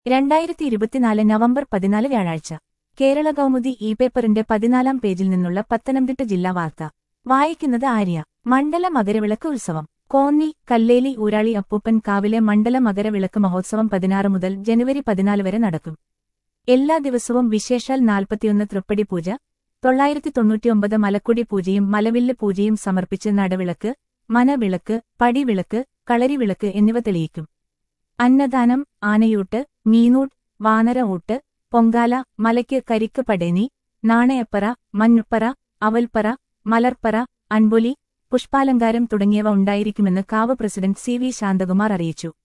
2024 November 14 വ്യാഴാഴ്ച Kerala Kaumudi E പേപ്പറിന്റെ 14-ാം പേജിൽ നിന്നുള്ള പത്തനംതിട്ട ജില്ലാ വാർത്ത വായിക്കുന്നത് ആര്യ. മണ്ഡല മകരവിളക്ക് ഉത്സവം കോന്നി കല്ലേലി ഊരാളി അപ്പൂപ്പൻ കാവിലെ മണ്ഡല മകരവിളക്ക് മഹോത്സവം 16 മുതൽ ജനുവരി 14 വരെ നടക്കും. എല്ലാ ദിവസവും വിശേഷാൽ 41 തൃപ്പടി പൂജ, 999 മലക്കുടി പൂജയും മലവില്ല് പൂജയും സമർപ്പിച്ച് നടവിളക്ക്, മനവിളക്ക്, പടിവിളക്ക്, കളരിവിളക്ക് എന്നിവ തെളിയിക്കും. അന്നദാനം, ആനയൂട്ട്, മീനൂട്ട്, വാനര ഊട്ട്, പൊങ്കാല, മലയ്ക്ക് കരിക്ക് പടേനി, നാണയപ്പറ, മഞ്ഞുപ്പറ, അവൽപ്പറ, മലർപ്പറ, അൻപൊലി, പുഷ്പാലങ്കാരം തുടങ്ങിയവ ഉണ്ടായിരിക്കുമെന്ന് കാവ് പ്രസിഡന്റ് സി വി ശാന്തകുമാർ അറിയിച്ചു.